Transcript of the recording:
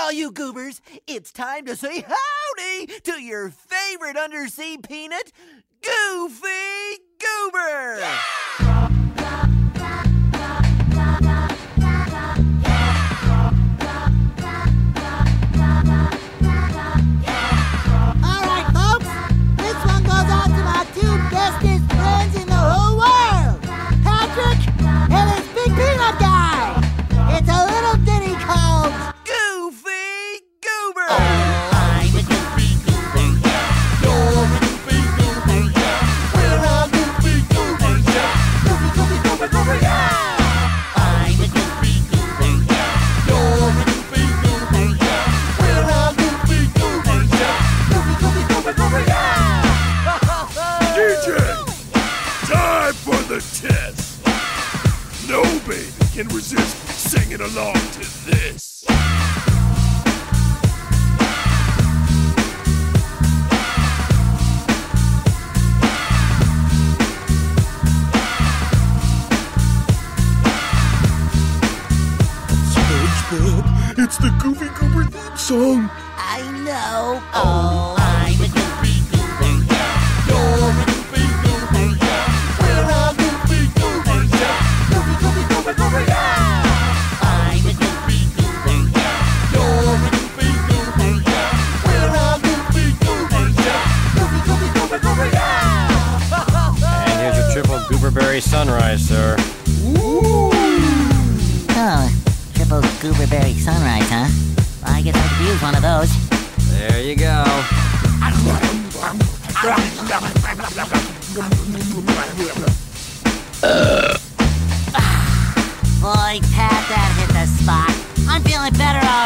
all you goobers, it's time to say howdy to your favorite undersea peanut, Goofy Goober! Yeah! Bestest friends in the whole world, Patrick and his big peanut guy. It's a little ditty called Goofy Goober. I'm a Goofy Goober, yeah. You're a Goofy Goober, yeah. We're all Goofy Goobers, yeah. Goofy, Goofy, Goober, Goober, yeah. I'm a Goofy Goober, yeah. You're a Goofy Goober, yeah. We're all Goofy Goobers, yeah. Goofy, Goofy, Goober, Goober, yeah. DJ, time for the test. No baby can resist singing along to this. SpongeBob, it's the Goofy Goober theme song. I know. Oh, I'm a Goofy Goober, yeah. You're a Goofy Goober, yeah. We're all Goofy Goobers, yeah. Goofy, Goofy, Goober, Goober, yeah. I'm a Goofy Goober, yeah. You're a Goofy Goober, yeah. We're all Goofy Goobers, yeah. Goofy, Goofy, Goober, Goober, yeah. And here's your triple Gooberberry sunrise, sir. Oh, triple Gooberberry sunrise, huh? Well, I guess I could use one of those. There you go. Boy, Pat, that hit the spot. I'm feeling better already.